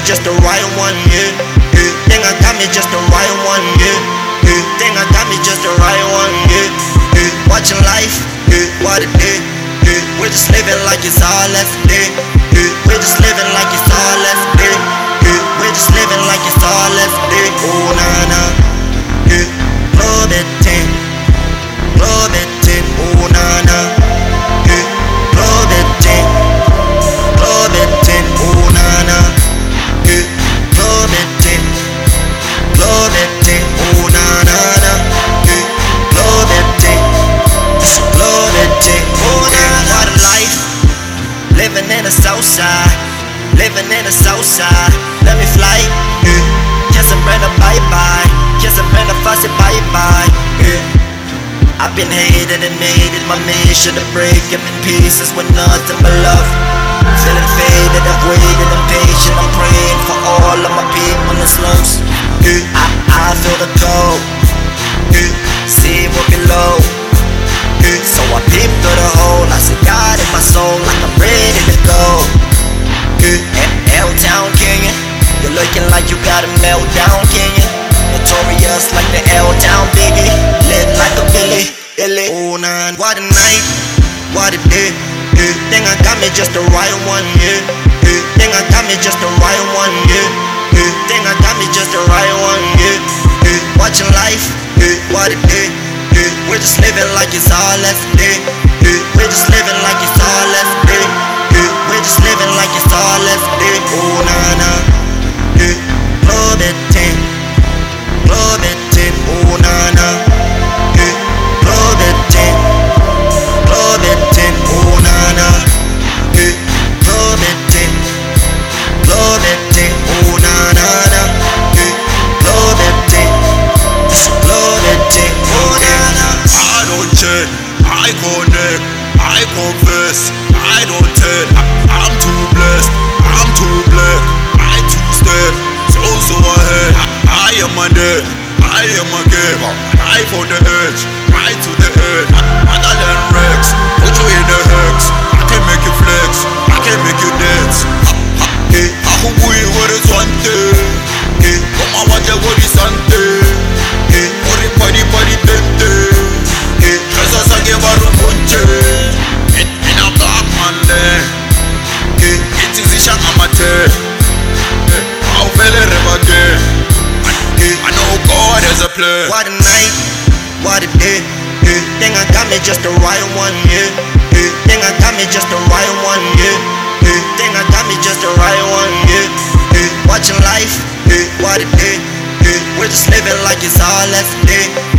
just the right one, yeah. Think I got me just the right one, yeah. Think I got me just the right one, yeah. Watching life, what it did. We're just living like it's all left day. We're just living like it's all left day. We're just living like it's all left day. Oh nah nah, club at 10, club at 10. Oh nah nah, club at 10, club at 10. Oh nah nah, club at 10, club at 10. Oh nah nah nah, club at 10, club at 10. Oh nah nah. What a life, living in the south side, living in the south side. Let me fly, kiss and Brenda bye bye, kiss and Brenda fuss it bye bye. I've been hated and made it my mission to break him in pieces with nothing but love. Feeling faded, I've waited, I'm patient, I'm praying for all of my people in the slums. I feel the cold, see what below. So I peep through the hole, I see God in my soul, like I'm ready to go. L-Town Kenyan, you're looking like you got a meltdown Kenyan. Notorious like the L-Town Biggie, lit like a Billy. Oh nah, what a night, what a day. Think I got me just the right one, yeah. Think I got me just the right one, yeah. Think I got me just the right one, yeah. Watching life, what a day. We're just living like it's all left day. We're just living like it's all left day. We're just living like it's all left day. Oh nah nah, club at 10, club at 10. Oh nah nah, club at 10, club at 10. Oh nah nah, club at 10, club at 10. Oh nah nah nah, club at 10, club at 10. Oh nah nah. I don't check, I connect, I confess, I don't tell. I'm too blessed, I'm too black, I two-step, so ahead. I am a dead, I am a giver, life on the edge, right to the edge. Other than Rex, put you in the hex. I can make you flex, I can make you dance. Ahubui where it's one day, come on what the word is ante. Ori pari pari tente, Tresa sage baru punche. In a black man there, it is a shang amateur. I'll feel it again. I know God has a plan. What a night, what a day. Think I got me just the right one, yeah. Think I got me just the right one, yeah. Think I got me just the right one, yeah. Watching life, what a day. We're just living like it's all left day.